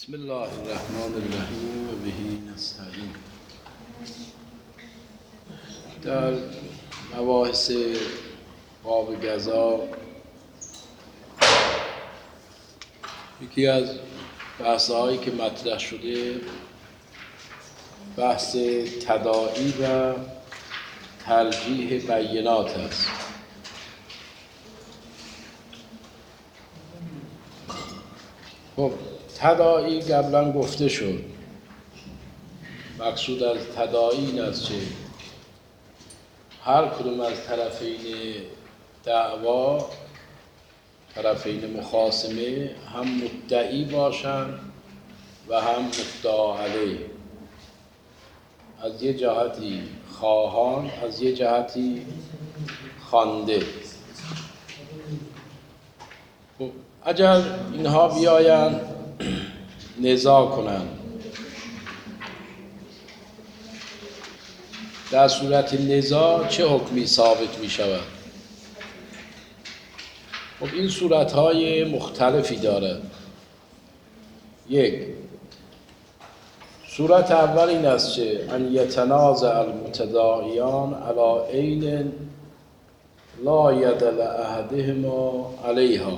بسم الله الرحمن الرحیم و به نستعین. در مباحث باب قضا یکی از بحث‌هایی که مطرح شده بحث تداعی و ترجیح بینات است. خب تداعی قبلا گفته شد. مقصود از تداعی این است که هر کدوم از طرفین دعوا، طرفین مخاصمه، هم مدعی باشند و هم مدعا علیه، از یه جهتی خواهان، از یه جهتی خوانده. خب اگر اینها بیاین نزاع کنند، در صورت نزاع چه حکمی ثابت می شود؟ خب این صورتهای مختلفی دارد. یک، صورت اول این است که ان یتنازع المتداعیان علی عین لا ید لاحدهما علیها.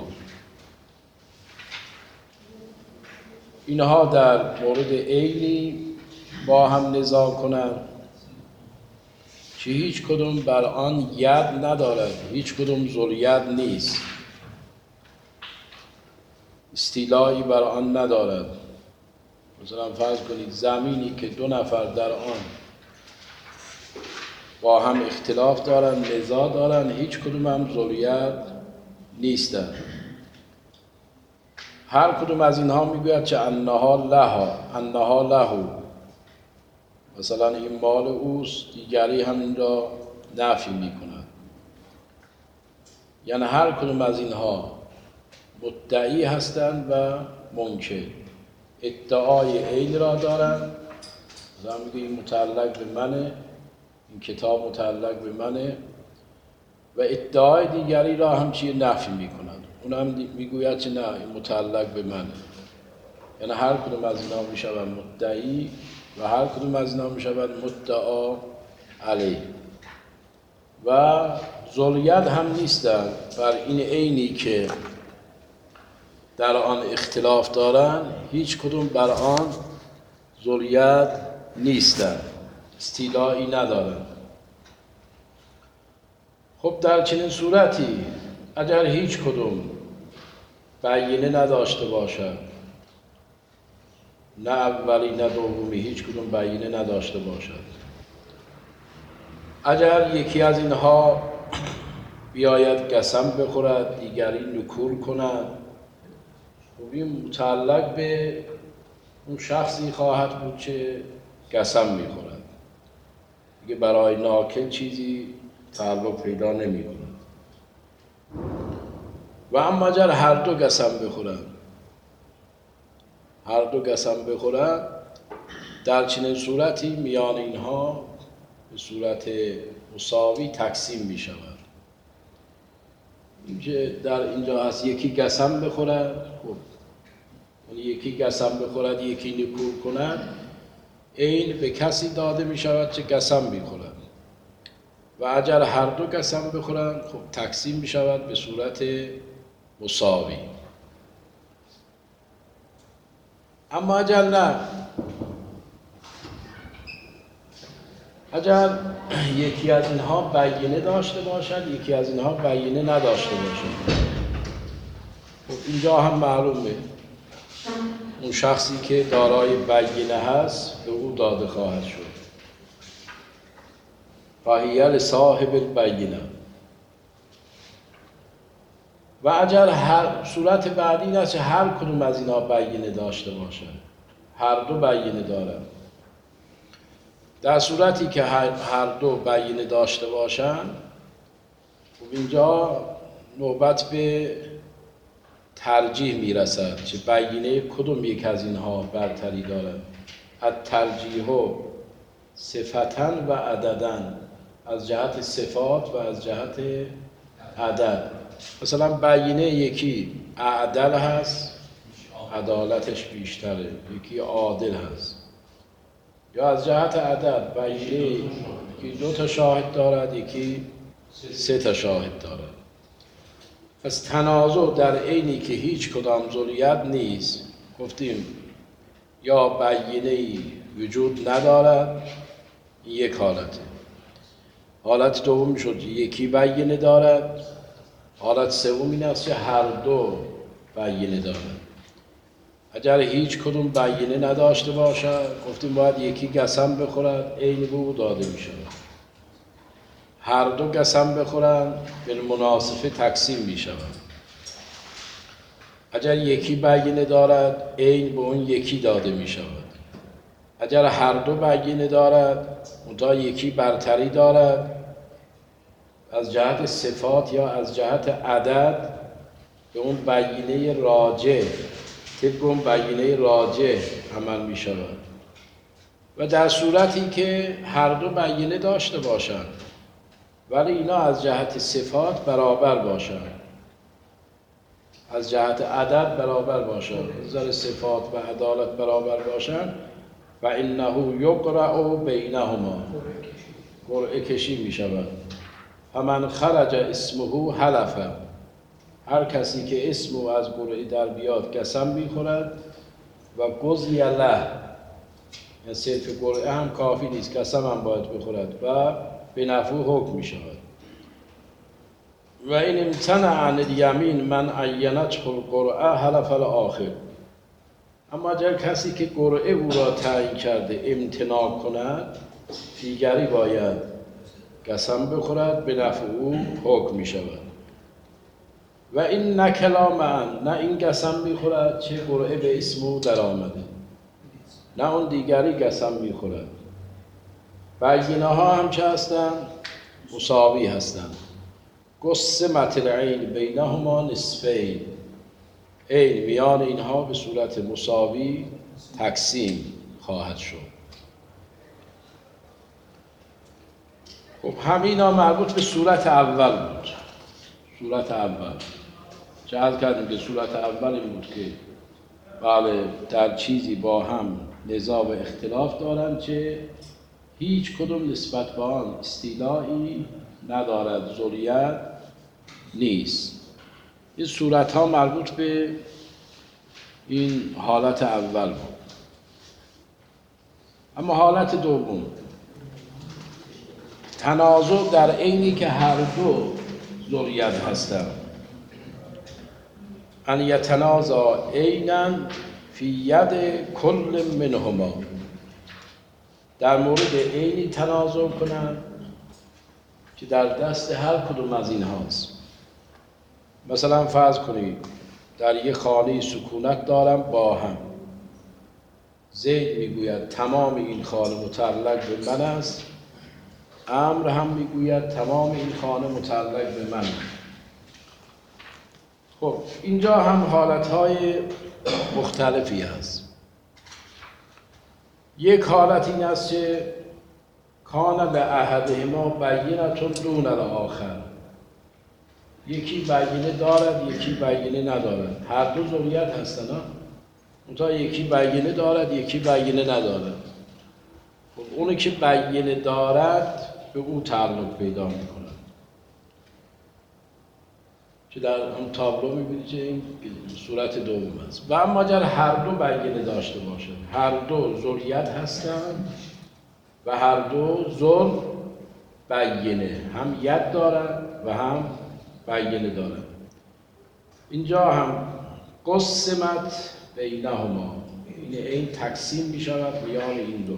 اینها در مورد عینی با هم نزاع کنند که هیچ کدوم بر آن ید ندارد، هیچ کدوم ذوالید نیست، استیلایی بر آن ندارد. مثلا فرض کنید زمینی که دو نفر در آن با هم اختلاف دارند، نزاع دارند، هیچ کدوم هم ذوالید نیستند. هر کدوم از اینها میگوید که انها له، مثلا این مال اوست، دیگری هم این را نفی میکند. یعنی هر کدوم از اینها مدعی هستند و منکر، ادعای عین را دارند. مثلا میگه این متعلق به منه، این کتاب متعلق به منه، و ادعای دیگری را هم چیه نفی میکنند. اون هم میگوید که نه این متعلق به منه. یعنی هر کدوم از اینا میشود مدعی و هر کدوم از اینا میشود مدعا علیه. و ذوالید هم نیستند بر این عینی که در آن اختلاف دارند، هیچ کدوم بر آن ذوالید نیستند، استیلایی ندارند. خب در چنین صورتی اگر هیچ کدوم بینه نداشته باشد، نه اولی نه دومی، هیچ کدوم بینه نداشته باشد، اگر یکی از اینها بیاید قسم بخورد، دیگری نکول کند، خب این متعلق به اون شخصی خواهد بود که قسم میخورد، دیگه برای ناکل چیزی تعلق پیدا نمی کند. و اما اگر هر دو قسم بخورند، در چنین صورتی میان اینها به صورت مساوی تقسیم می شود. اینکه در اینجا هست یکی قسم بخورد، خب یکی قسم بخورد، یکی نکول کند، عین به کسی داده می شود که قسم میخورد. و اگر هر دو قسم بخورند، خب تقسیم می شود به صورت مساوی. اما اگر نه، اگر یکی از اینها بینه داشته باشد، یکی از اینها بینه نداشته باشد، خب اینجا هم معلومه اون شخصی که دارای بینه هست به او داده خواهد شد. فهی لصاحب البینه. و اگر هر صورت بعدی این است که هر کدوم از اینا بینه داشته باشد، هر دو بینه دارند، در صورتی که هر دو بینه داشته باشند، خب اینجا نوبت به ترجیح میرسد که بینه کدوم یک از اینها برتری دارد. الترجیح صفتا و عددا، از جهت صفات و از جهت عدد. مثلا بینه یکی اعدل هست، عدالتش بیشتره، یکی عادل هست. یا از جهت عدد بیینه، یکی 2 تا شاهد دارد، یکی 3 تا شاهد دارد. پس تنازع در عینی که هیچ کدام ذریت نیست، گفتیم یا بیینه‌ای وجود ندارد، این یک حالته. حالت دوم شد یکی بیینه دارد. حالت سوم این است که هر دو بیینه دارد. اگر هیچ کدوم بیینه نداشته باشد، گفتیم باید یکی قسم بخورد، عین به او داده می شود. هر دو قسم بخورند، به مناسبه تقسیم می شود. اگر یکی بیینه دارد، عین به اون یکی داده می شود. اگر هر دو بیینه دارد، منتها یکی برتری دارد، از جهت صفات یا از جهت عدد، به اون بیینه راجح، طبق اون بیینه راجح عمل می شود. و در صورتی که هر دو بیینه داشته باشند ولی اینا از جهت صفات برابر باشند، از جهت عدد برابر باشند، از نظر صفات و عدالت برابر باشند، و انه یقرأ بینهما، قرعه کشی می شود. فمن خرج اسمه حلف، هر کسی که اسم او از قرعه در بیاد قسم می‌خورد. و قضی له، یعنی صرف قرعه هم کافی نیست، قسم هم باید بخورد و به نفع حکم می‌شود. و این امتنع عن الیمین من عینته القرعه حلف الاخر. اما اگر کسی که قرعه او را تعیین کرده امتناع کند، دیگری باید قسم بخورد، به نفع او حکم می‌شود. و این نکلا معن، نه این قسم میخورد چه قرعه به اسم او در آمده، نه اون دیگری قسم میخورد. بیینه ها هم چه هستند؟ مساوی هستند. قسمت العین بینهما نصفین، عین میان اینها به صورت مساوی تقسیم خواهد شد. خب همینا مربوط به صورت اول بود. صورت اول چه عرض کردیم که صورت اول این بود که بله در چیزی با هم نزاع و اختلاف دارند که هیچ کدوم نسبت به آن استیلایی ندارد، ذریت نیست. این صورت ها مربوط به این حالت اول بود. اما حالت دوم، تنازع در عینی که هر دو ذریت هستند. ان یتنازع عینا فی ید کل منهما، در مورد عینی تنازع کنند که در دست هر کدوم از این هاست. مثلا فرض کنید در یک خانه سکونت دارم با هم، زید میگوید تمام این خانه متعلق به من است، عمرو هم میگوید تمام این خانه متعلق به من. خب اینجا هم حالتهای مختلفی هست. یک حالت این است که کان لاحدهما بینة دون الاخر، یکی بیینه دارد یکی بیینه ندارد، هر دو ذریت هستند، منتها یکی بیینه دارد یکی بیینه ندارد. خب اونی که بیینه دارد به او تعلق پیدا می‌کند، که در اون تابلو می‌بینید که این صورت دوم است. و اما اگر هر دو بیینه داشته باشد، هر دو ذریت هستند و هر دو ذر بیینه، هم ید دارند و هم بیینه دارند، اینجا هم قسمت بینهما، این تقسیم می‌شود میان این دو.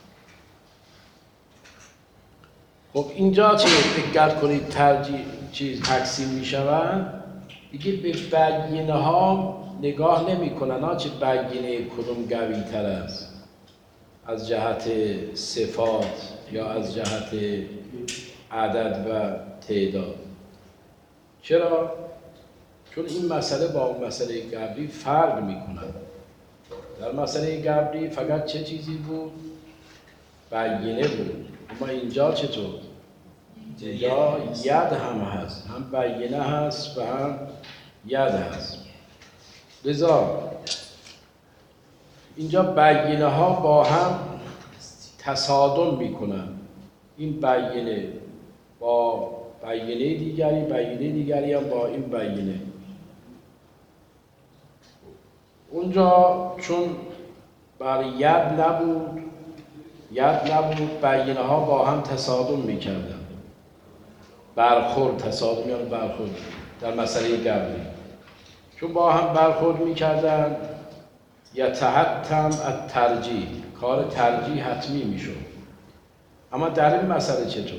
خب اینجا چه دقت کنید تقسیم میشوند، دیگه به بیینه ها نگاه نمی کنن چه بیینه کدوم قوی تر است، از جهت صفات یا از جهت عدد و تعداد. چرا؟ چون این مسئله با اون مسئله قبلی فرق می کند. در مسئله قبلی فقط چه چیزی بود؟ بیینه بود. اما اینجا چطور؟ اینجا ید هم هست، هم بیینه هست و هم ید هست. لذا اینجا بیینه ها با هم تصادم میکنن. این بیینه با بیینه دیگری هم با این بیینه. اونجا چون برای ید نبود بیینه ها با هم تصادم میکردن. تصادم یعنی برخورد در مسئله گبری. چون با هم برخورد میکردن یتحتم الترجیح، کار ترجیح حتمی میشد. اما در این مسئله چطور؟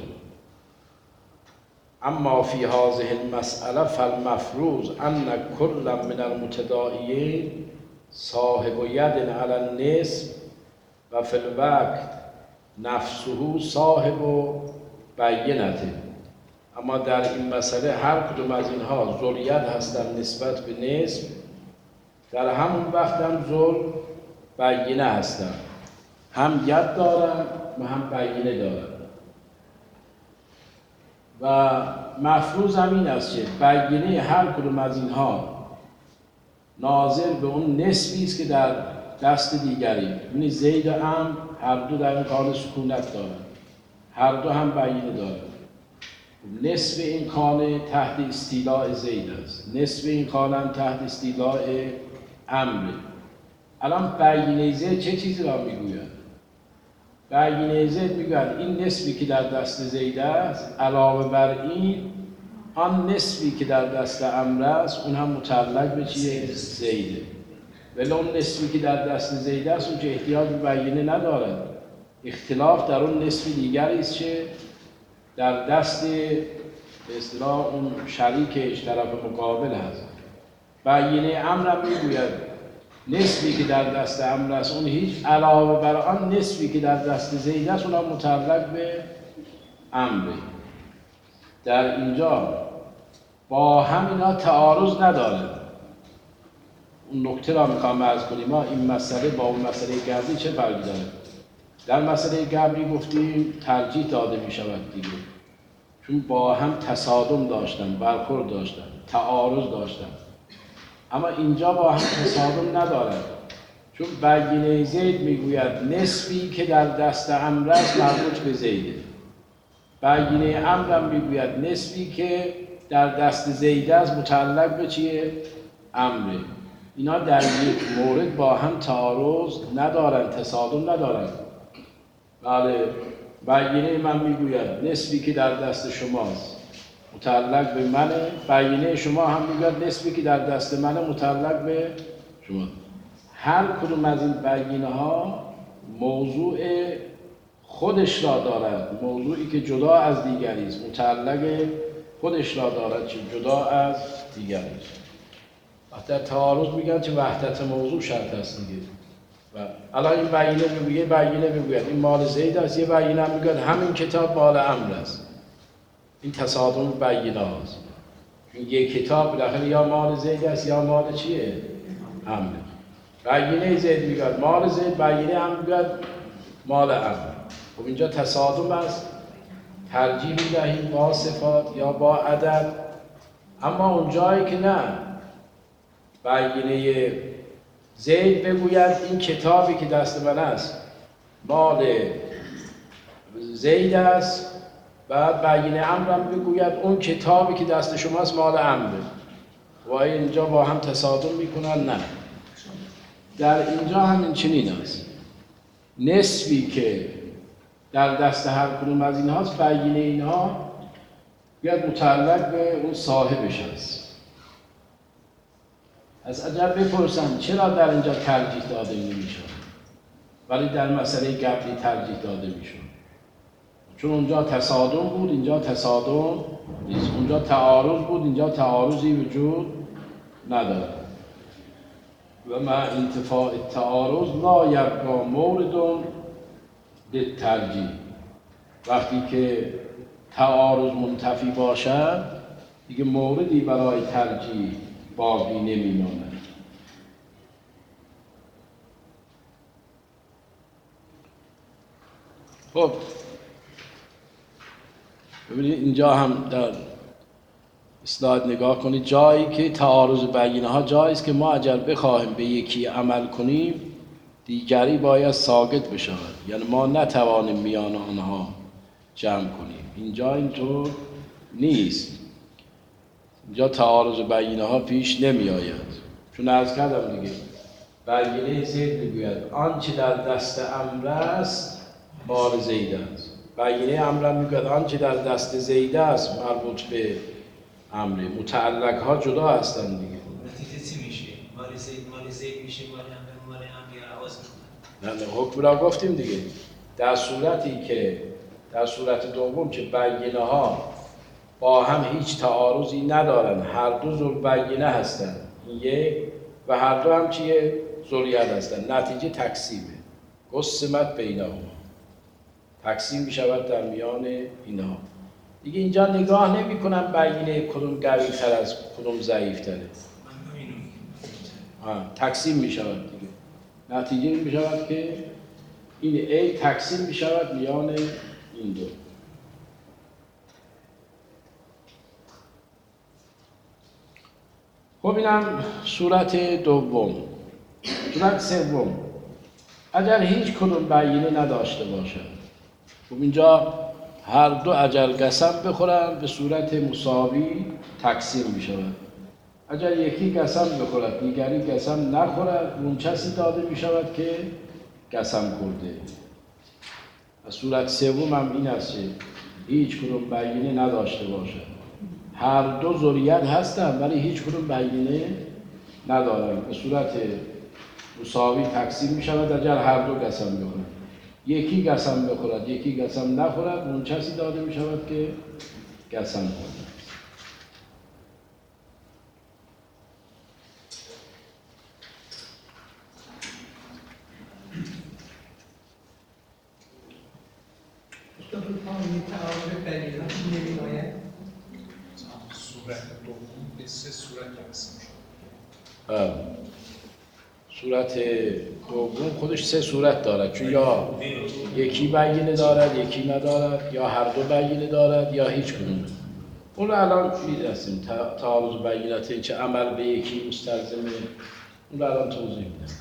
اما فی هذه المسئله فالمفروض ان کل من المتداعیین صاحب ید علی النصف و فی الوقت نفسه صاحب بینته. اما در این مسئله هر کدوم از اینها ذوالید هستند نسبت به نصف، در همون وقت هم ذل بینه هستند، هم ید دارن و هم بینه دارن. و مفروض هم این است که بینه هر کدوم از اینها ناظر به اون نسبی است که در دست دیگری. یعنی زید و عمرو هر دو در این کار سکونت دارن، هر دو هم بینه دارن. نصف این خانه تحت استیلاء زید است، نصف این خانه هم تحت استیلاء عمرو. الان بینه زید چه چیزی را میگوید؟ بینه زید میگوید این نصفی که در دست زید است علاوه بر این آن نصفی که در دست عمرو است اون هم متعلق به چیه؟ زیده. ولی اون نصفی که در دست زید است اون که احتیاج به بینه ندارد. اختلاف در اون نصف دیگری است که در دست به اصطلاح اون شریکش طرف مقابل هست. بینه عمرو هم میگوید نصفی که در دست عمرو است اون هیچ علاوه بر آن نصفی که در دست زید است اون هم متعلق به عمرو. در اینجا با همینا تعارض نداره. اون نکته را میخوام عرض کنیم، ما این مسئله با اون مسئله گبری چه فرقی داره؟ در مسئله گبری گفتیم ترجیح داده میشود دیگه، چون با هم تصادم داشتن، برخورد داشتن، تعارض داشتن. اما اینجا با هم تصادم ندارن، چون بینه زید میگوید نصفی که در دست عمرو است مربوط به زیده، بینه عمرو هم میگوید نصفی که در دست زید است متعلق به چیه؟ عمرو. اینا در یک مورد با هم تعارض ندارن، تصادم ندارن. بله، بینه من میگوید نصفی که در دست شماست متعلق به منه، بینه شما هم میگوید نصفی که در دست منه متعلق به شما. هر کدوم از این بینه ها موضوع خودش را دارد، موضوعی که جدا از دیگری است، متعلق خودش را دارد چه جدا از دیگری است. وقتی تعارض میگن که وحدت موضوع شرط است دیگه. و الان این بینه میگوید این مال زید است، یه بینه هم میگوید همین کتاب مال عمرو است. این تصادم بینه هاست. چون یک کتاب بالاخره یا مال زید است یا مال چیه؟ عمرو. بینه زید میگوید مال زید، بینه هم میگوید مال عمرو. خب اینجا تصادم است، ترجیح میدهیم با صفات یا با عدد. اما اون جایی که نه، بینه زید بگوید این کتابی که دست من است مال زید است، بعد بینه عمرو هم بگوید اون کتابی که دست شماست مال عمرو. و اینجا با هم تصادم میکنن؟ نه. در اینجا همین چنین است. نصفی که در دست هر کدوم از اینهاست، بینه اینها بیاد متعلق به اون صاحبش است. از عجب بپرسن چرا در اینجا ترجیح داده نمیشد ولی در مسئله گبری ترجیح داده میشد؟ چون اونجا تصادم بود، اینجا تصادم نیست. اونجا تعارض بود، اینجا تعارضی وجود نداره. و مع انتفاع التعارض لا یبقی مورد للترجیح. وقتی که تعارض منتفی باشد دیگه موردی برای ترجیح باقی نمیماند. خب ببینید اینجا هم در اسلاید نگاه کنید، جایی که تعارض بینه ها جایی است که ما اگر بخواهیم به یکی عمل کنیم دیگری باید ساقط بشود، یعنی ما نتوانیم میان آنها جمع کنیم. اینجا اینطور نیست، اینجا تعارض بینه ها پیش نمی آید. چون عرض کردم دیگه، بینه زید میگوید آنچه در دست امر است مال زید است، بینه امر میگوید آنچه در دست زید است مربوط به امره. متعلق ها جدا هستند دیگه. نتیجه چی میشه؟ مال زید میشه، مال امر یا عوض میکنه؟ نه حکم را گفتیم دیگه. در صورتی که در صورت دوم که بینه ها با هم هیچ تعارضی ندارن، هر دو ذوالبینه هستن، یک و هر دو هم چیه؟ ذریت هستن، نتیجه تقسیمه. قسمت بینهما، تقسیم میشود در میان اینها. دیگه اینجا نگاه نمی کنم بینه کدوم قوی تر از کدوم ضعیف تره، تقسیم می شود دیگه. نتیجه این می شود که این ای تقسیم می شود میان این دو. خب اینم صورت دوم. صورت سوم، اگر هیچ کدوم بینه نداشته باشد، خب اینجا هر دو اگر قسم بخورند به صورت مساوی تقسیم می شود. اگر یکی قسم بخورد دیگری قسم نخورد، اون کسی داده می شود که قسم خورده. و صورت سوم هم این است که هیچ کدوم بینه نداشته باشد، هر دو ذریت هستند ولی هیچ کدوم بینه ندارند، به صورت مساوی تقسیم می شود. اگر هر دو قسم بخورد، یکی قسم بخورد یکی قسم نخورد، اون کسی داده می شود که قسم خورد. صورت دوم به سه صورت تقسیم شد. صورت دوم خودش سه صورت دارد، چون یا یکی بینه دارد یکی ندارد، یا هر دو بینه دارد یا هیچ کدوم. اون رو الان می‌رسیم. تعارض بینته چه عمل به یکی مستلزمه، اون رو الان توضیح میدم.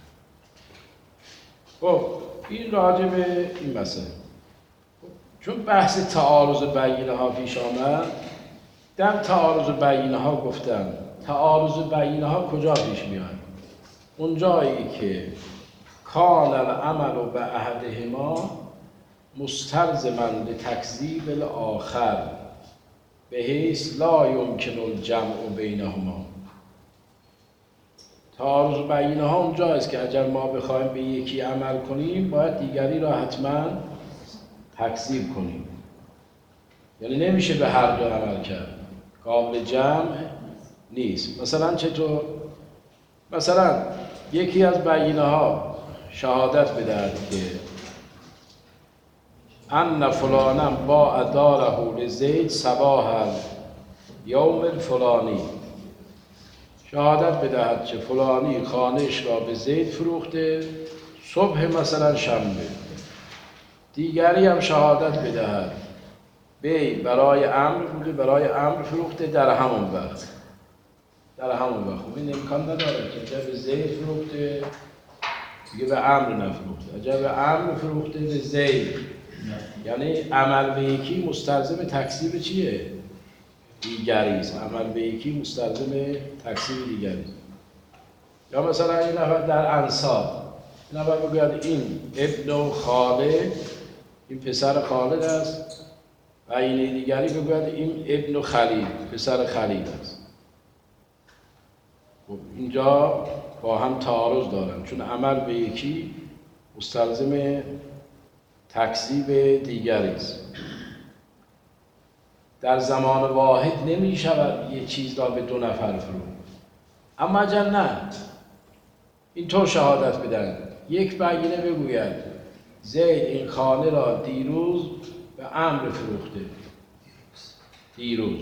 خب این راجع به این مسئله، چون بحث تعارض بینه ها پیش آمد، در تعارض بینه ها گفتم تعارض بینه ها کجا پیش میاد؟ اون جایی که کان العمل به احدهما مستلزما لتکذیب الاخر بحیث لا یمکن الجمع بینهما. تعارض بینه ها اونجا است که اگر ما بخوایم به یکی عمل کنیم باید دیگری را حتما تکذیب کنیم، یعنی نمیشه به هر دو عمل کرد، قابل جمع نیست. مثلا چطور؟ مثلا یکی از بینه ها شهادت بدهد که ان فلانا باع داره لزید صباح یوم الفلانی، شهادت بدهد که فلانی خانه‌اش را به زید فروخته صبح مثلا شنبه. دیگری هم شهادت بدهد بی برای امر بوده، برای امر فروخته در همون وقت. خب این امکان نداره که اگر به زید فروخته دیگه به امر نفروخته، اگر به امر فروخته به زید، یعنی عمل به یکی مستلزم تکذیب چیه؟ دیگری است. عمل به یکی مستلزم تکذیب دیگری است. یا مثلا این نفر در انصاب، این نفر بگوید این ابن خالد، این پسر خالد است، و این دیگری بگوید این ابن خلیل، پسر خلیل است. خب اینجا با هم تعارض دارن، چون عمل به یکی مستلزم تکذیب دیگری است. در زمان واحد نمی شود یک چیز را به دو نفر فروخت. اما اگر نه اینطور شهادت بدن، یک بینه بگوید زید این خانه را دیروز به امر فروخته، دیروز،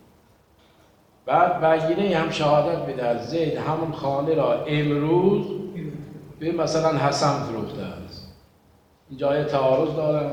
بعد بینه هم شهادت بدهد زید همون خانه را امروز به مثلا حسن فروخته است. این جای تعارض دارن؟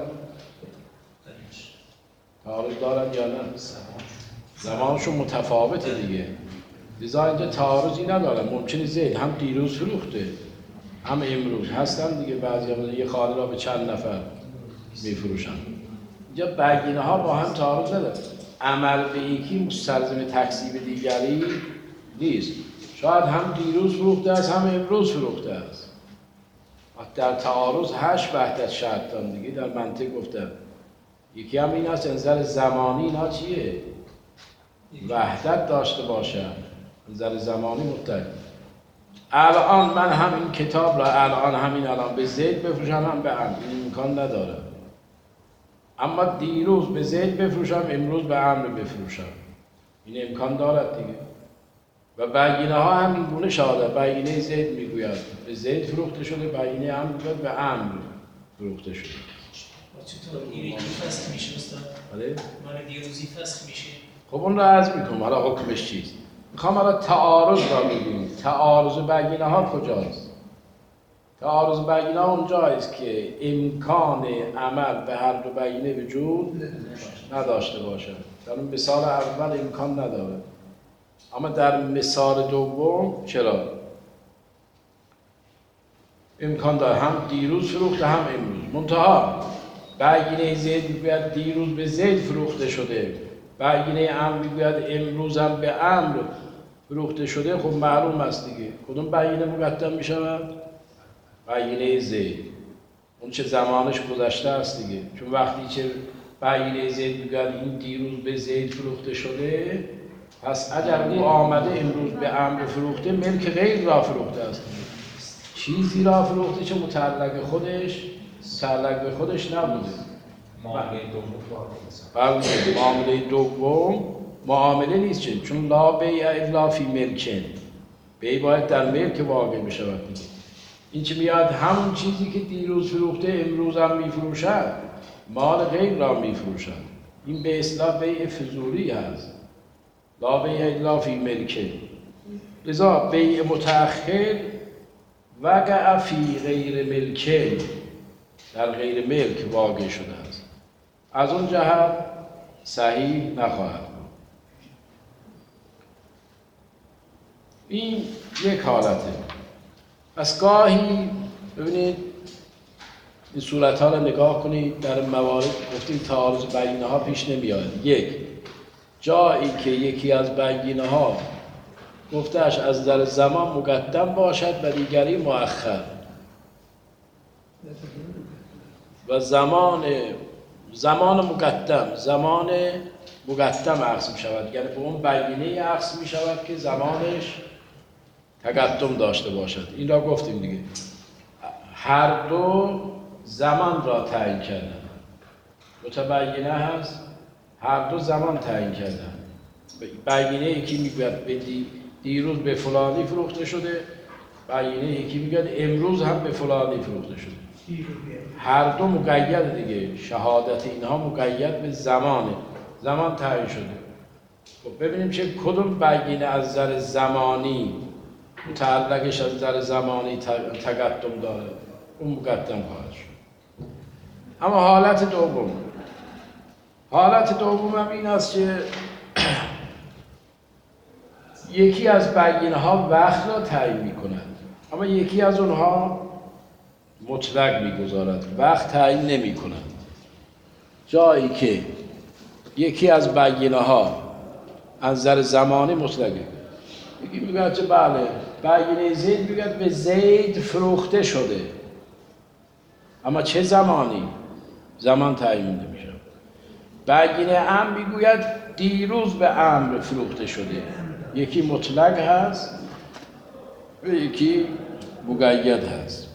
تعارض دارن یا نه؟ زمانشون متفاوته دیگه، لذا اینجا تعارضی ندارن. ممکنه زید هم دیروز فروخته هم امروز هستن دیگه. بعضی هم یه خانه را به چند نفر میفروشن. اینجا بگینه ها با هم تعارض نداره. عمل به یکی مستلزم تکذیب دیگری نیست. شاید هم دیروز فروخته است هم امروز فروخته است. در تعارض 8 وحدت شرط دارن دیگه. در منطق گفتم یکی هم این است نظر زمانی اینا چیه؟ وحدت داشته باشه. نظر زمانی مطلق. الان من همین کتاب را الان به زید بفروشم هم به عمرو، این امکان نداره. اما دیروز به زید بفروشم امروز به عمرو بفروشم، این امکان دارد دیگه. و بگینه ها همین گونه شاده. بگینه زید میگوید به زید فروخته شده، بگینه عمرو میگوید به عمرو فروخته شده. چطور این یکی فسخ میشه استاد؟ بله؟ مال دیروزی فسخ میشه. خب اون را عرض میکنم حالا حکمش چیست. میخوام حالا تعارض را ببینیم. تعارض بگینه ها کجاست؟ تعارض بگینه ها اونجاییست که امکان عمل به هر دو بگینه وجود نداشته باشد. در اون مثال اول امکان نداره، اما در مثال دوم چرا؟ امکان داره. هم دیروز فروخته هم امروز. منتها بگینه زید میگوید دیروز به زید فروخته شده، بگینه عمرو میگوید امروز هم به عمرو فروخته شده. خب معلوم است دیگه کدوم بگینه مقدم میشود؟ بگینه زید. اون چه زمانش گذشته است دیگه. چون وقتی چه بگینه زید میگوید این دیروز به زید فروخته شده، پس اگر او آمده امروز به عمرو فروخته، ملک غیر را فروخته است. چیزی را فروخته چه متعلق به خودش نبوده. معامله دوم بله، معامله دوم معامله نیست چون لا بیع الا فی ملکن. بیع باید در ملک واقع بشود دیگه. این چه میاد همون چیزی که دیروز فروخته امروز هم میفروشد، مال غیر را میفروشد. این به اصطلاح بیع فضولی هست. لا بیع الا فی ملکن. لذا بیع متأخر وقع فی غیر ملکن، در غیر ملک واقع شده است. از اون جهت صحیح نخواهد بود. این یک حالته. پس گاهی ببینید این صورت‌ها رو نگاه کنید. در موارد گفتیم تعارض بگینه ها پیش نمیاد. یک جایی که یکی از بگینه ها گفتهش از در زمان مقدم باشد و دیگری مؤخر، و زمان مقدم عکس می شود، یعنی به اون بگینه عکس می شود که زمانش تقدم داشته باشد. این را گفتیم دیگه. هر دو زمان را تعیین کردن. متبینه هست، هر دو زمان تعیین کردن. بگینه یکی میگوید دیروز به فلانی فروخته شده، بگینه یکی میگوید امروز هم به فلانی فروخته شده. هر دو مقید دیگه. شهادت اینها مقید به زمان تعیین شده. خب ببینیم چه کدوم بگینه از نظر زمانی متعلقش از نظر زمانی تقدم داره، اون مقدم خواهد شد. اما حالت دوم هم این است که یکی از بگینه ها وقت را تعیین می کند، اما یکی از اونها مطلق میگذارد، وقت تعیین نمی کند. جایی که یکی از بگینه ها از نظر زمانی مطلقه، یکی میگه چه بله بگینه زید میگه به زید فروخته شده، اما چه زمانی؟ زمان تعیین نمیشه. بگینه عمرو میگوید دیروز به عمرو فروخته شده. یکی مطلق هست و یکی مقید هست.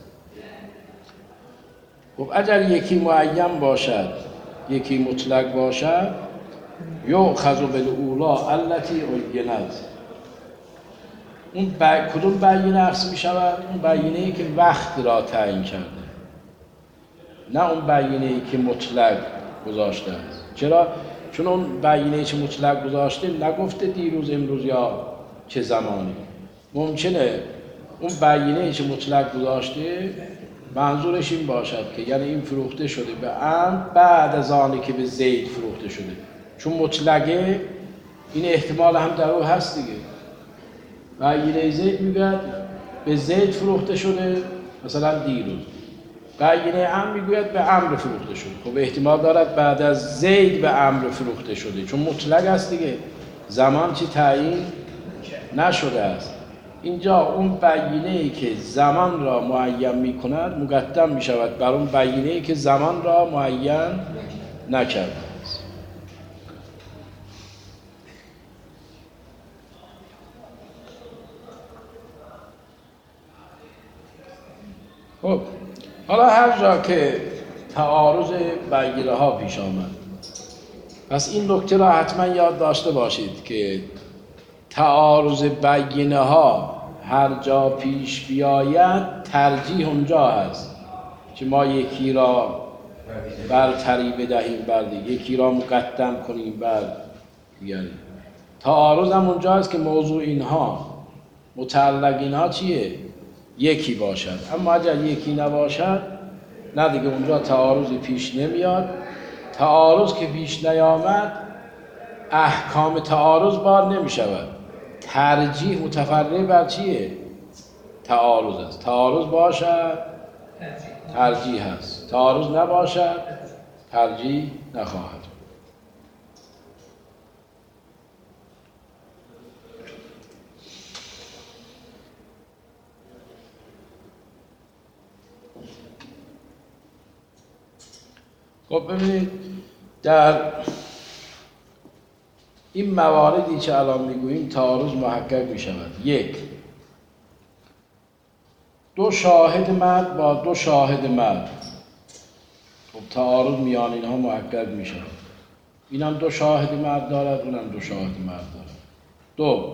خب اگر یکی معین باشد یکی مطلق باشد، یؤخذ بالاولی التی عینت. اون کدوم بگینه عکس می شود؟ اون بگینه‌ای که وقت را تعیین کرده، نه اون بگینه‌ای که مطلق گذاشته است. چرا؟ چون اون بگینه‌ای که مطلق گذاشته نگفته دیروز امروز یا چه زمانی. ممکنه اون بگینه‌ای که مطلق گذاشته منظورش این باشد که یعنی این فروخته شده به عمرو بعد از آنی که به زید فروخته شده. چون مطلقه این احتمال هم در او هست دیگه. بگینه زید میگه به زید فروخته شده، مثلا دیروز بینه امر میگوید به امر فروخته شده. خب احتمال دارد بعد از زید به امر فروخته شده، چون مطلق است دیگه، زمان چی تعیین نشده است. اینجا اون بینه‌ای که زمان را معین می‌کند مقدم می‌شود بر اون بینه‌ای که زمان را معین نکرده است. خب حالا هر جا که تعارض بینه ها پیش آمد، پس این نکته را حتما یاد داشته باشید که تعارض بینه ها هر جا پیش بیاید ترجیح اونجا هست که ما یکی را برتری بدهیم بر دیگه، یکی را مقدم کنیم بر دیگری. تعارض هم اونجا هست که موضوع اینها متعلق اینها چیه؟ یکی باشد. اما اگر یکی نباشد نه دیگه، اونجا تعارضی پیش نمیاد. تعارض که پیش نیامد احکام تعارض بار نمی شود. ترجیح متفرع بر چیه؟ تعارض است. تعارض باشد ترجیح هست، تعارض نباشد ترجیح نخواهد. خب ببینید در این مواردی که الان میگوییم تعارض محقق می شود. یک، دو شاهد مرد با دو شاهد مرد، خب تعارض میان اینها محقق می شود. اینم دو شاهد مرد دارد، اونم دو شاهد مرد دارد. دو،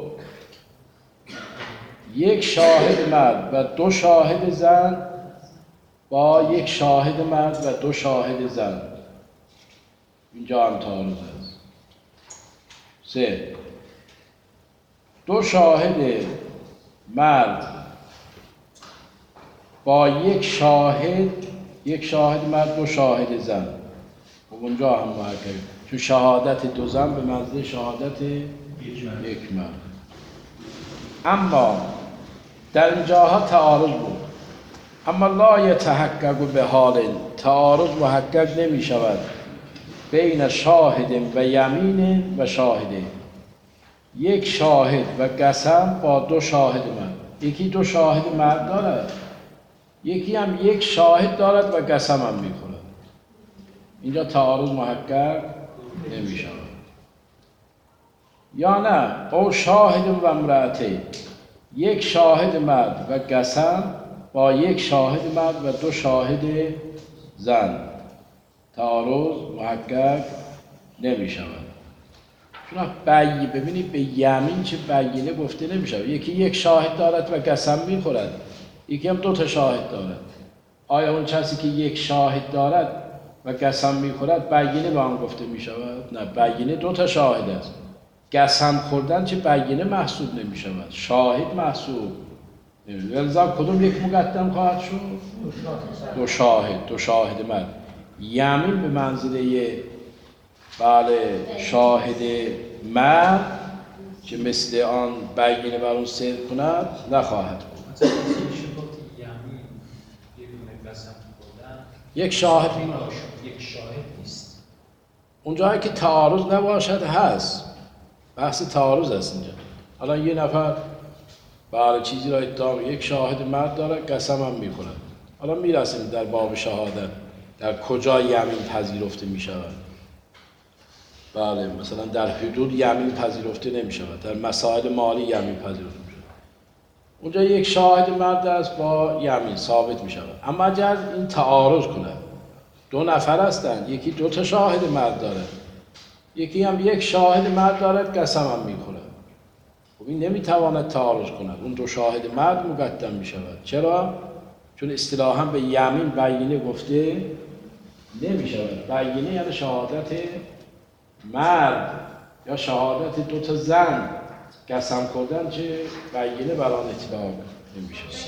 یک شاهد مرد و دو شاهد زن با یک شاهد مرد و دو شاهد زن، اینجا هم تعارض است. سه، دو شاهد مرد با یک شاهد مرد دو شاهد زن، خب اونجا هم محقق، چون شهادت دو زن به منزله شهادت یک مرد. اما در اینجاها تعارض بود، اما لا یتحقق به حال، تعارض محقق نمی شود بین شاهد و یمین و شاهده، یک شاهد و قسم با دو شاهد مرد. یکی دو شاهد مرد دارد، یکی هم یک شاهد دارد و قسم هم می کند. اینجا تعارض محقق نمی شود. یا نه، او شاهد و امرأتین، یک شاهد مرد و قسم با یک شاهد مرد و دو شاهد زن، تعارض محقق نمی شود. چون ببینید به یمین چه بینه گفته نمی شود. یکی یک شاهد دارد و قسم می خورد، یکی هم دو تا شاهد دارد. آیا اون کسی که یک شاهد دارد و قسم می خورد بینه به آن گفته می شود؟ نه، بینه دو تا شاهد است. قسم خوردن چه بینه محسوب نمی شود، شاهد محسوب. ولذا کدوم یک مقدم خواهد شد؟ دو شاهد مرد. یمین به منزله شاهد مرد که مثل آن بینه بر اون صدق کند نخواهد بود. یک شاهد نیست. اونجایی که تعارض نباشد هست، بحث تعارض است اینجا. الان یه نفر چیزی را ادعا یک شاهد مرد داره، قسم هم می‌خورد. الان میرسیم در باب شهادت در کجا یمین پذیرفته می‌شود. مثلا در حدود یمین پذیرفته نمی‌شود، در مسائل مالی یمین پذیرفته می‌شود. اونجا یک شاهد مرد است با یمین ثابت می‌شود. اما اگر این تعارض کند، دو نفر هستند، یکی دو تا شاهد مرد دارد، یکی هم یک شاهد مرد دارد، قسم هم می‌خورد، خب این نمی‌تواند تعارض کند، اون دو شاهد مرد مقدم می‌شود. چرا؟ چون اصطلاحاً به یمین بینه گفته نمی‌شود. بینه یعنی شهادت مرد یا شهادت دو تا زن، قسم خوردن چه بینه بر آن اطلاق نمی‌شود.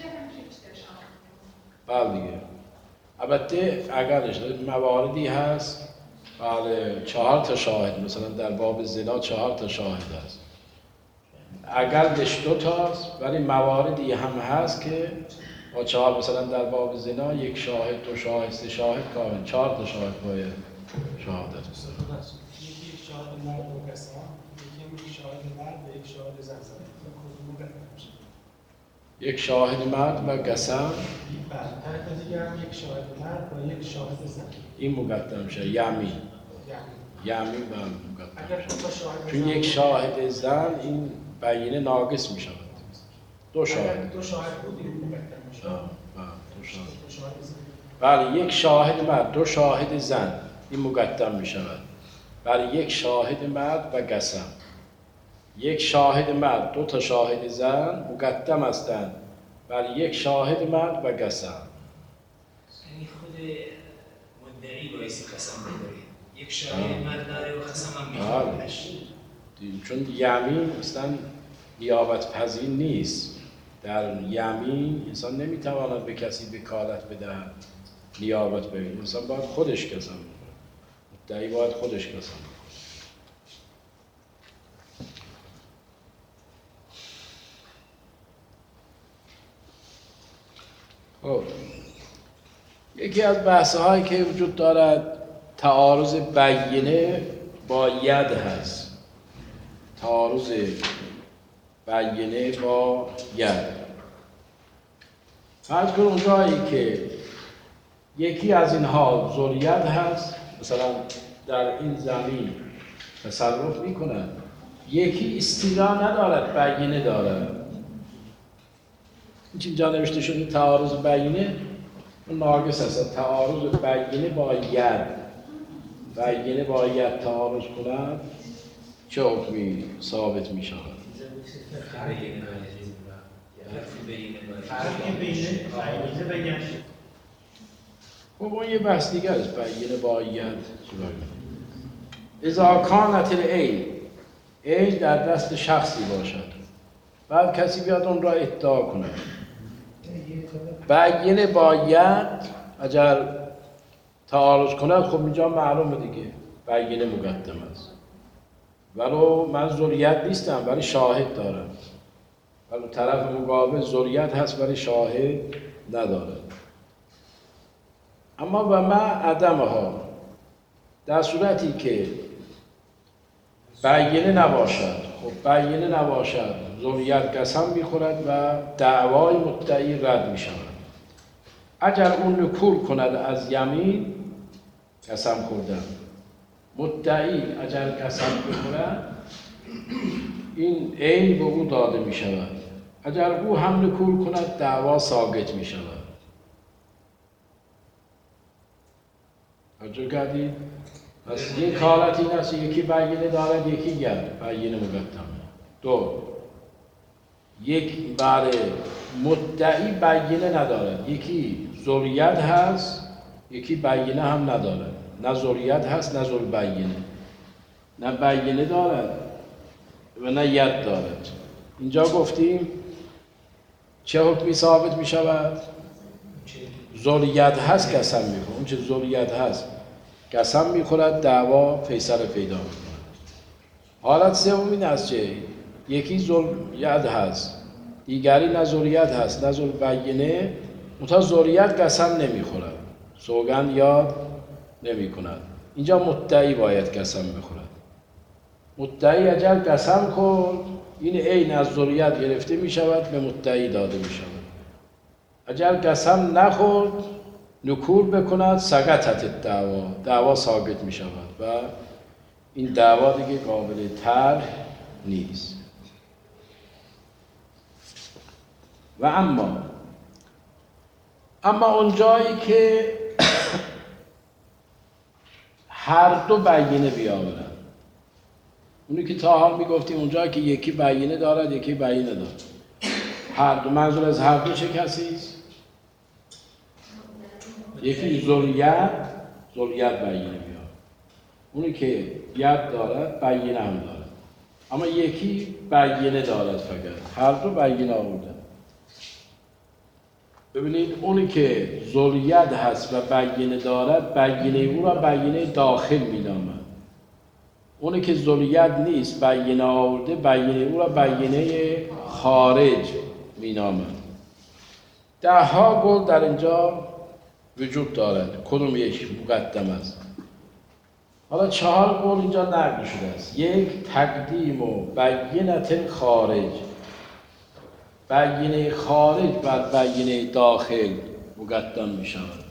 دیگه البته اگر مواردی هست 4 تا شاهد، مثلا در باب زنا 4 تا شاهد هست، اقلش 2 تاست، ولی مواردی هم هست که با 4 مثلا در باب زنا 1 شاهد 2 شاهد 3 شاهد کامل 4 تا شاهد باید شهادت بده. یک شاهد مرد و کسان، یک شاهد مرد و یک شاهد زن زن. کدوم مقدم میشه؟ 1 شاهد مرد و قسم. طرف دیگه هم 1 شاهد مرد و 1 شاهد زن. این مقدم شه یمین. یمین و اگر مقدم دو تا شاهد چون 1 شاهد زن این بینه ناقص می شود. 2 شاهد. اگر 2 شاهد بود این مقدم میشه. 2 شاهد. 2 شاهد زن. بله 1 شاهد مرد 2 شاهد زن این مقدم می شود. برای 1 شاهد مرد و قسم. 1 شاهد مرد 2 تا شاهد زن مقدم هستند برای 1 شاهد مرد و قسم. یعنی خود مدعی باعث قسم بداره. 1 شاهد مرد داره و قسم هم میخوره. چون یمین اصلا نیابت پذیر نیست. در یمین انسان نمیتواند به کسی وکالت بدهد نیابت بگیرد. انسان باید خودش قسم بخورد. مدعی باید خودش قسم بخورد. خب یکی از بحث‌هایی که وجود دارد تعارض بینه با ید هست. تعارض بینه با ید. فرض کن اونجایی که یکی از اینها ذریت هست، مثلا در این زمین تصرف میکنن، یکی استیلا ندارد بینه دارد. اینجا نوشته شده تعارض بینه ناقص هست. تعارض بینه با ید، بینه با ید تعارض کند چه حکمی ثابت می شود؟ خب اون یه بحث دیگر است. بینه با ید اذا کانت العین، عین در دست شخصی باشد بعد کسی بیاد اون را ادعا کند. بینه با ید اگر تعارض کند خب اینجا معلومه دیگه بینه مقدم است. ولو من ذریت نیستم ولی شاهد دارم، ولی طرف مقابل ذریت هست ولی شاهد نداره. اما و ما عدمها، در صورتی که بینه نباشد، خب بینه نباشد ذریت قسم میخورد و دعوای مدعی رد میشود. اگر اون نکول کند از یمین قسم خوردن، مدعی اگر قسم بخورد این عین به او داده می شود. اگر او هم نکول کند دعوا ساقط می شود. توجه کردید؟ پس یک حالت این است یکی بینه دارد یکی گرد بینه مقدم. 2 یک برای مدعی بینه ندارد، یکی ذریت هست یکی بینه هم ندارد. نه ذریت هست نه بینه، نه بینه دارد و نه ید دارد. اینجا گفتیم چه حکمی ثابت می شود؟ ذریت هست قسم می خورد. اون چه ذریت هست قسم می خورد دعوا فیصله پیدا می کند. حالت سوم این است که یکی ذریت هست دیگری نه ذریت هست نه بینه، منتها ذریت قسم نمی خورد، سوگند یاد نمی کند. اینجا مدعی باید قسم بخورد. مدعی اگر قسم خورد این عین از ذریت گرفته می شود به مدعی داده می شود. اگر قسم نخورد نکول بکند سقطت دعوا ساقط می شود و این دعوا دیگه قابل طرح نیست. و اما اون جایی که هر دو بینه بیاورن، اونی که تا حال میگفتیم اونجایی که یکی بینه دارد یکی بینه دارد، هر دو، منظور از هر دو چه کسی است؟ یکی ذریت بینه بیاد، اونی که ید دارد بینه هم دارد، اما یکی بینه دارد فقط، هر دو بینه آوردن. ببینید اونی که ذریت هست و بینه دارد بینه او را بینه داخل می‌نامند. اونی که ذریت نیست بینه آورده بینه او را بینه خارج می‌نامند. ده ها قول در اینجا وجود دارد. کدوم یک مقدم است؟ حالا 4 قول اینجا نقل شده است. یک، تقدیم و بینت خارج، بینه خارج بر بینه داخل مقدم می شود.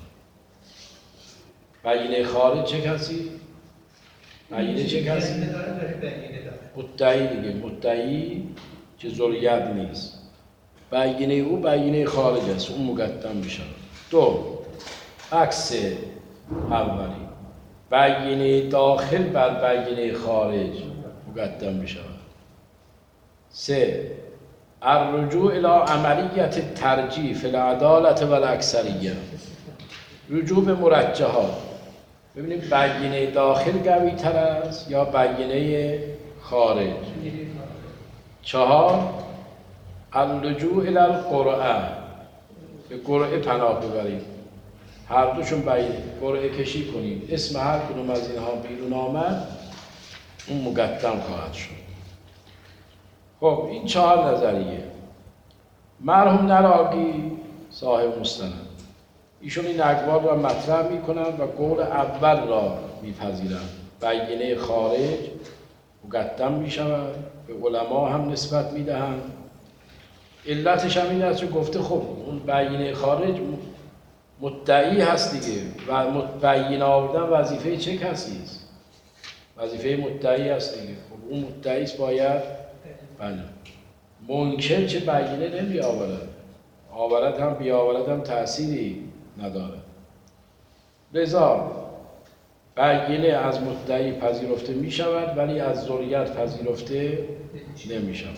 بینه خارج چه کسی؟ بینه چه کسی؟ مدعی دیگه، مدعی که ذریت نیست. بینه او بینه خارج است، اون مقدم می شود. 2، عکس اولی، بینه داخل بر بینه خارج مقدم می شود. 3، الرجوع الى عملیت ترجیح فی العدالة و الاکثریه، رجوع به مرجحات. ببینید بینه داخل قوی تر است یا بینه خارج. 4، اللجوء الی القرعه، به قرعه پناه ببریم. هر دوشون قرعه کشی کنیم، اسم هر کدوم از اینها بیرون آمد اون مقدم خواهد شد. خب این 4 نظریه. مرحوم نراقی صاحب مستند ایشون این اقوال را مطرح میکنن و قول اول را میپذیرن. بینه خارج مقدم میشود، به علما هم نسبت میدهند. علتش هم این است که گفته خب اون بینه خارج مدعی هست دیگه و بینه آوردن وظیفه چه کسی است؟ وظیفه مدعی هست دیگه. خب اون مدعی است باید بله. منکر چه بینه نمی آورد، آورد هم بیاورد هم تأثیری نداره. لذا بینه از مدعی پذیرفته می شود ولی از ذریت پذیرفته نمی شود.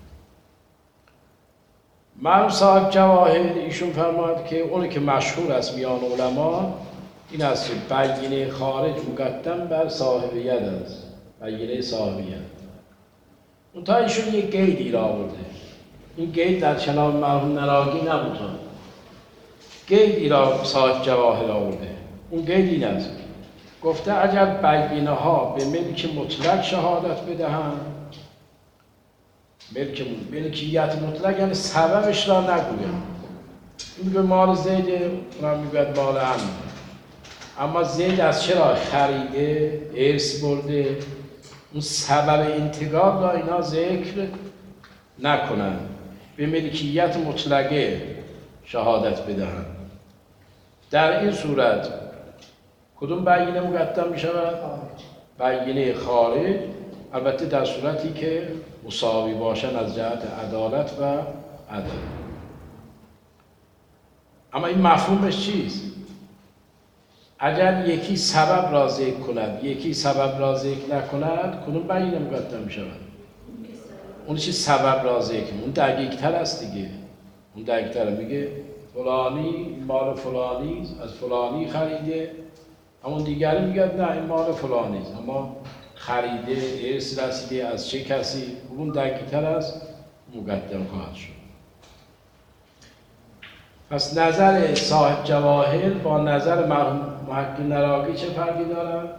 مرحوم صاحب جواهر ایشون فرماید که اونی که مشهور است میان علما این است که بینه خارج مقدم بر صاحبیت است، بینه صاحبیت. منتها ایشون یک قیدی را آورده. این قید در کلام مرحوم نراقی نبود. قیدی را صاحب جواهر آورده. اون قید این است، گفته اگر بینه ها به ملک مطلق شهادت بدهند، ملکیت مطلق یعنی سببش را نگویم. این میگه مال زید، اونم میگه مال عمه. اما زید از چرا خریده، ارث برده، اون سبب انتقال را اینا ذکر نکنن، به ملکیت مطلقه شهادت بدهند. در این صورت کدوم بینه مقدم می شود؟ بینه خارج، البته در صورتی که مساوی باشن از جهت عدالت و عدل. اما این مفهومش چیست؟ اگر یکی سبب را ذکر کند یکی سبب را ذکر نکند کدوم بینه مقدم می شود؟ اون چی سبب را ذکر، اون دقیق‌تر است دیگه. اون دقیق‌تر میگه فلانی مال فلانی از فلانی خریده، همون دیگری میگه نه این مال فلانی است، اما خریده، ارث رسیده از چه کسی، اون دقیق‌تر است، مقدم خواهد شد. پس نظر صاحب جواهر با نظر مرحوم محقق نراقی چه فرقی دارد؟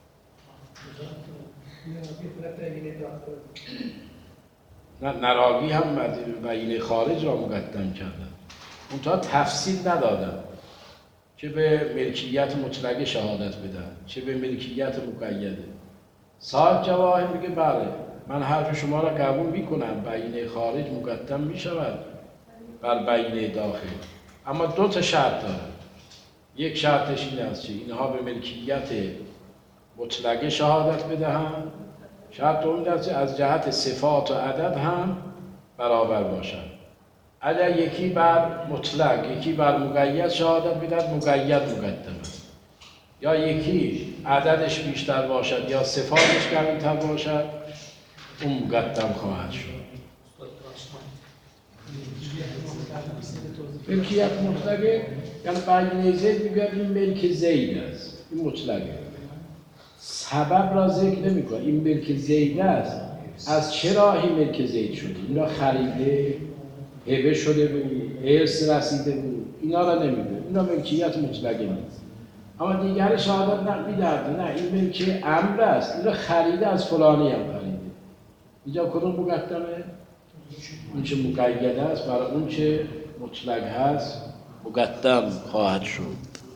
نه، نراقی هم بینه خارج را مقدم کردن، منتها تفصیل ندادن چه به ملکیت مطلقه شهادت بدن چه به ملکیت مقیده. صاحب جواهر میگه بله من حرف شما را قبول میکنم، بینه خارج مقدم میشود بر بینه داخل، اما 2 تا شرط دارد. یک شرطش این است که اینها به ملکیت مطلقه شهادت بدهند، شرط اون است از جهت صفات و عدد هم برابر باشد. اگر یکی بر مطلق یکی بر مقید شهادت بدهد مقید مقدم است، یا یکی عددش بیشتر باشد یا صفاتش قوی‌تر باشد اون مقدم خواهد شد. ملکیت مطلقه یعنی بینه زید میگه این ملک زید است، این مطلقه، سبب را ذکر نمی‌کنه. این ملک زید است، از چه راهی ملک زید شده، این را خریده، هبه شده بود، ارث رسیده بود، اینا را نمی‌گه. اینا ملکیت مطلقه نیست. اما دیگر شهادت نمی‌دهد نه این ملک امر است، این را خریده از فلانی هم خریده. اینجا کدوم مقدمه؟ اون چه مقید است برای اون چه مطلق هست مقدم خواهد شد.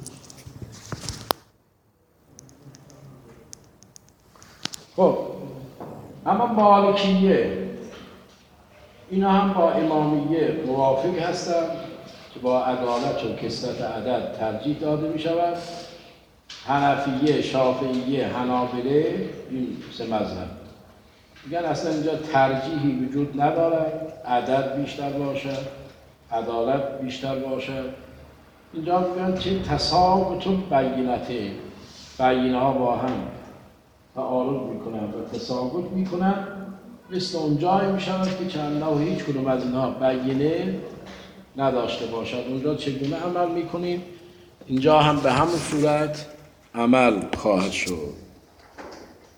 خب اما مالکیه اینا هم با امامیه موافق هستند که با عدالت و کثرت عدد ترجیح داده می شود. حنفیه، شافعیه، حنابله این سه مذهب میگن اصلا اینجا ترجیحی وجود ندارد، عدد بیشتر باشد، عدالت بیشتر باشد. اینجا میگن که تساوت بینته، بینه ها با هم تعارض میکنن و تساوت میکنن، مثل اونجایی میشود که چند هیچ کدوم از اینها بینه نداشته باشد. اونجا چگونه عمل میکنیم؟ اینجا هم به همون صورت عمل خواهد شد.